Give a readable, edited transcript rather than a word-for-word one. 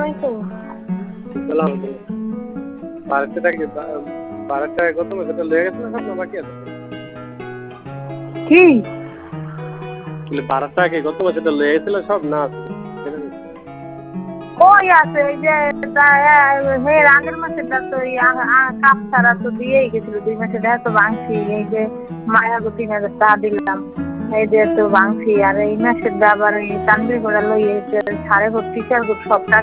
আলাইকুম। সালাম বাড়িতে থাকি বাড়ির টাকা কত সেটা লেগে গেছে না সব বাকি আছে কি ভাড়ার টাকা কি গত সেটা লেগে গেছিল সব না আছে কই আছে এই যে হের আগের মাসেরটা তো কাপ ছাড়া তো দিয়েই গেছিল 2 মাসের টাকা তো ভাঙছি এই যে মায়াগো 3,000 টাকা দিলাম এই যে তো ভাঙছি আর এই মাসের আবার এই তানবির ঘোড়া লই সাড়ে ভর্তি সব টাকা